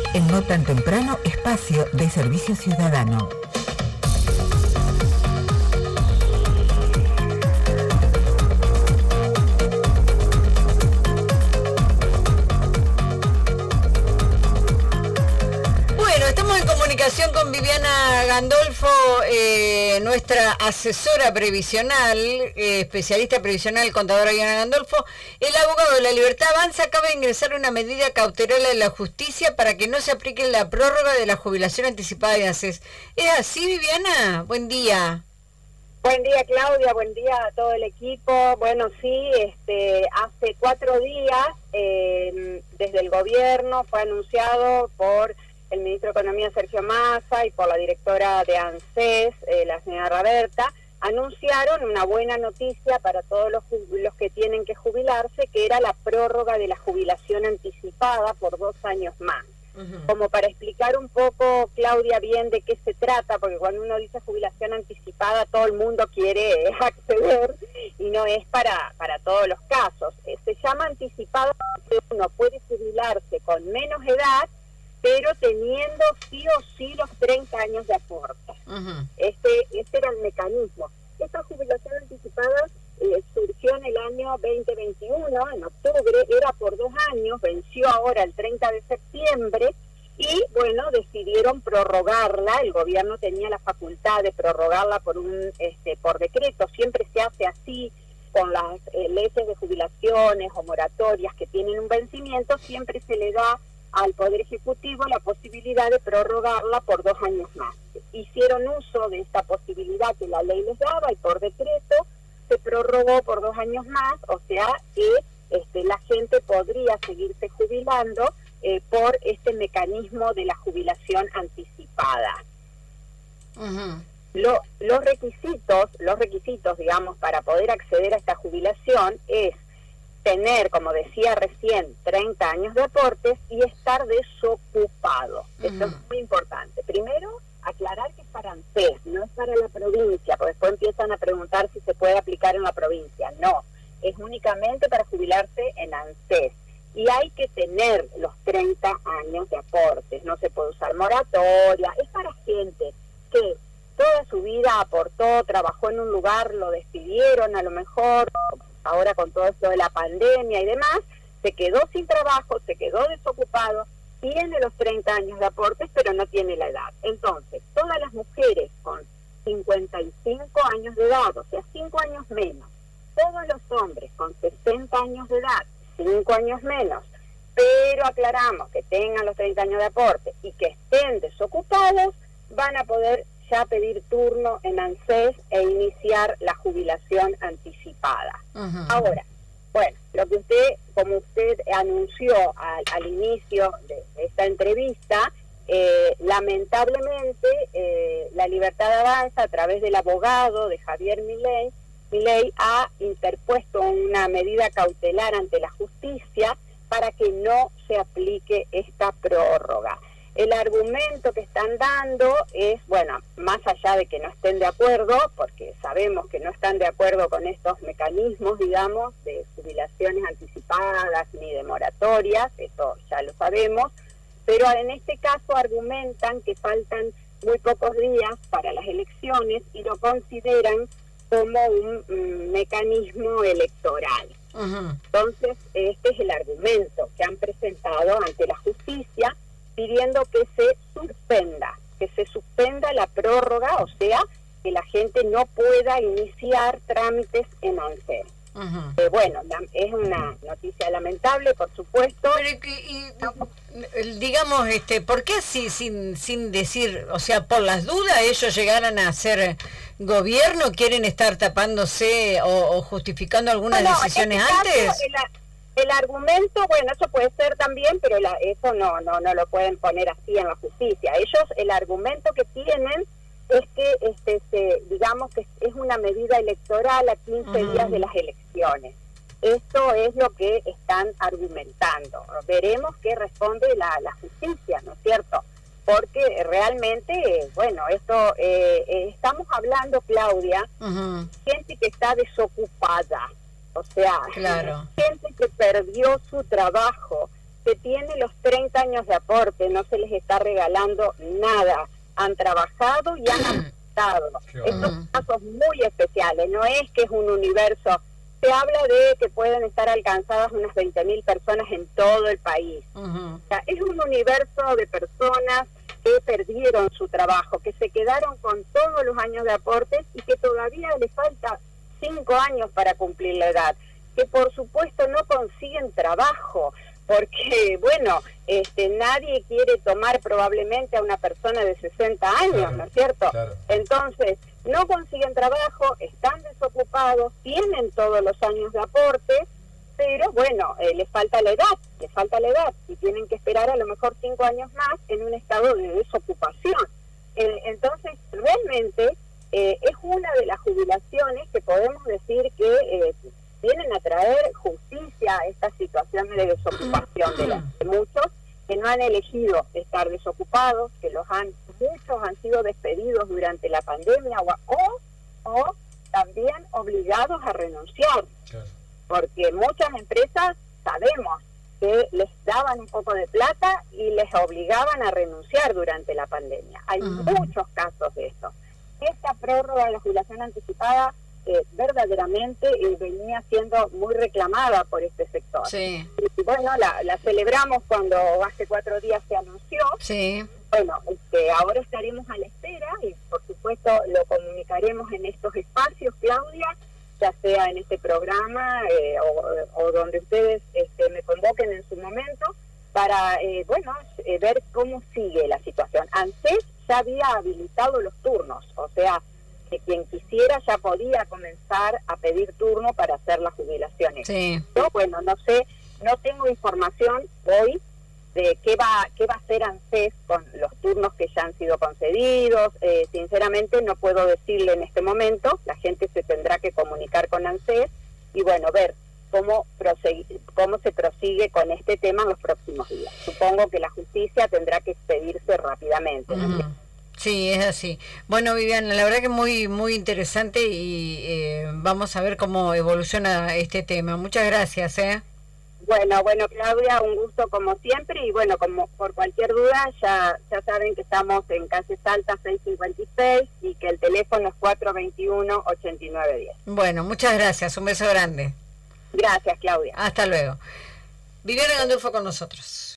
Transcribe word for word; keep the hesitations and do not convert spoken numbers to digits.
el No Tan Temprano espacio de servicio ciudadano. Con Viviana Gandolfo, eh, nuestra asesora previsional, eh, especialista previsional, contadora Viviana Gandolfo. El abogado de La Libertad Avanza acaba de ingresar una medida cautelar en la justicia para que no se aplique la prórroga de la jubilación anticipada de ANSES. ¿Es así, Viviana? Buen día. Buen día, Claudia, buen día a todo el equipo. Bueno, sí, este, hace cuatro días eh, desde el gobierno fue anunciado por el ministro de Economía, Sergio Massa, y por la directora de ANSES, eh, la señora Raberta, anunciaron una buena noticia para todos los, los que tienen que jubilarse, que era la prórroga de la jubilación anticipada por dos años más. Uh-huh. Como para explicar un poco, Claudia, bien de qué se trata, porque cuando uno dice jubilación anticipada, todo el mundo quiere eh, acceder, y no es para, para todos los casos. Eh, se llama anticipada porque uno puede jubilarse con menos edad, pero teniendo sí o sí los treinta años de aporte. Uh-huh. Este, este era el mecanismo. Esta jubilación anticipada eh, surgió en el año veinte veintiuno, en octubre, era por dos años, venció ahora el treinta de septiembre, y bueno, decidieron prorrogarla. El gobierno tenía la facultad de prorrogarla por un este por decreto, siempre se hace así con las eh, leyes de jubilaciones o moratorias que tienen un vencimiento, siempre se le da al Poder Ejecutivo la posibilidad de prorrogarla por dos años más. Hicieron uso de esta posibilidad que la ley les daba y por decreto se prorrogó por dos años más, o sea que este, la gente podría seguirse jubilando eh, por este mecanismo de la jubilación anticipada. Uh-huh. Lo, los requisitos, los requisitos, digamos, para poder acceder a esta jubilación es tener, como decía recién, treinta años de aportes y estar desocupado. Uh-huh. Esto es muy importante. Primero, aclarar que es para ANSES, no es para la provincia, porque después empiezan a preguntar si se puede aplicar en la provincia. No, es únicamente para jubilarse en ANSES. Y hay que tener los treinta años de aportes, no se puede usar moratoria. Es para gente que toda su vida aportó, trabajó en un lugar, lo despidieron a lo mejor, ahora con todo esto de la pandemia y demás, se quedó sin trabajo, se quedó desocupado, tiene los treinta años de aportes, pero no tiene la edad. Entonces, todas las mujeres con cincuenta y cinco años de edad, o sea, cinco años menos, todos los hombres con sesenta años de edad, cinco años menos, pero aclaramos que tengan los treinta años de aporte y que estén desocupados, van a poder ya pedir turno en ANSES e iniciar la jubilación anticipada. Uh-huh. Ahora, bueno, lo que usted, como usted anunció al, al inicio de esta entrevista, eh, lamentablemente eh, La Libertad Avanza, a través del abogado de Javier Milei, Milei ha interpuesto una medida cautelar ante la justicia para que no se aplique esta prórroga. El argumento que están dando es, bueno, más allá de que no estén de acuerdo, porque sabemos que no están de acuerdo con estos mecanismos, digamos, de jubilaciones anticipadas ni de moratorias, eso ya lo sabemos, pero en este caso argumentan que faltan muy pocos días para las elecciones y lo consideran como un mm, mecanismo electoral. Uh-huh. Entonces, este es el argumento que han presentado ante la justicia, pidiendo que se suspenda, que se suspenda la prórroga, o sea, que la gente no pueda iniciar trámites en ANSES. Uh-huh. Eh, bueno, la, es una noticia lamentable, por supuesto. Pero, y, y, digamos, este, ¿por qué así, sin, sin decir, o sea, por las dudas ellos llegaran a ser gobierno, quieren estar tapándose o, o justificando algunas no, no, decisiones este antes? Caso, el, el argumento, bueno, eso puede ser también, pero la, eso no, no, no lo pueden poner así en la justicia. Ellos, el argumento que tienen es que, este, se, digamos que es una medida electoral a quince uh-huh. días de las elecciones. Esto es lo que están argumentando. Veremos qué responde la, la justicia, ¿no es cierto? Porque realmente, bueno, esto eh, eh, estamos hablando, Claudia, uh-huh. gente que está desocupada, o sea, claro. gente que perdió su trabajo, que tiene los treinta años de aporte, no se les está regalando nada. Han trabajado y han aportado. Estos son casos muy especiales, no es que es un universo. Se habla de que pueden estar alcanzadas unas veinte mil personas en todo el país. Uh-huh. O sea, es un universo de personas que perdieron su trabajo, que se quedaron con todos los años de aportes y que todavía les falta cinco años para cumplir la edad, que por supuesto no consiguen trabajo, porque, bueno, este, nadie quiere tomar probablemente a una persona de sesenta años, claro, ¿no es cierto? Claro. Entonces, no consiguen trabajo, están desocupados, tienen todos los años de aporte, pero bueno, eh, les falta la edad, les falta la edad, y tienen que esperar a lo mejor cinco años más en un estado de desocupación. Eh, entonces, realmente eh, es una de las jubilaciones que podemos decir que eh, vienen a traer justicia a esta situación de desocupación de, la, de muchos que no han elegido estar desocupados, que los han muchos han sido despedidos durante la pandemia o, o, o también obligados a renunciar. Claro. Porque muchas empresas sabemos que les daban un poco de plata y les obligaban a renunciar durante la pandemia. Hay uh-huh. muchos casos de esto. Esta prórroga de la jubilación anticipada eh, verdaderamente eh, venía siendo muy reclamada por este sector. Sí. Y bueno, la, la celebramos cuando hace cuatro días se anunció. Sí. Bueno, este, ahora estaremos a la espera y por supuesto lo comunicaremos en estos espacios, Claudia, ya sea en este programa eh, o, o donde ustedes este, me convoquen en su momento para, eh, bueno, eh, ver cómo sigue la situación. ANSES ya había habilitado los turnos, o sea, que quien quisiera ya podía comenzar a pedir turno para hacer las jubilaciones. Sí. Yo, bueno, no sé, no tengo información hoy de qué va qué va a hacer ANSES con los turnos que ya han sido concedidos. Eh, sinceramente no puedo decirle en este momento, la gente se tendrá que comunicar con ANSES y bueno, ver cómo proseguir, cómo se prosigue con este tema en los próximos días. Supongo que la justicia tendrá que expedirse rápidamente, ¿no? Uh-huh. Sí, es así. Bueno, Viviana, la verdad que muy muy interesante y eh, vamos a ver cómo evoluciona este tema. Muchas gracias, ¿eh? Bueno, bueno, Claudia, un gusto como siempre y bueno, como por cualquier duda, ya ya saben que estamos en calle Salta seiscientos cincuenta y seis y que el teléfono es cuatro dos uno, ocho nueve uno cero. Bueno, muchas gracias, un beso grande. Gracias, Claudia. Hasta luego. Viviana Gandolfo con nosotros.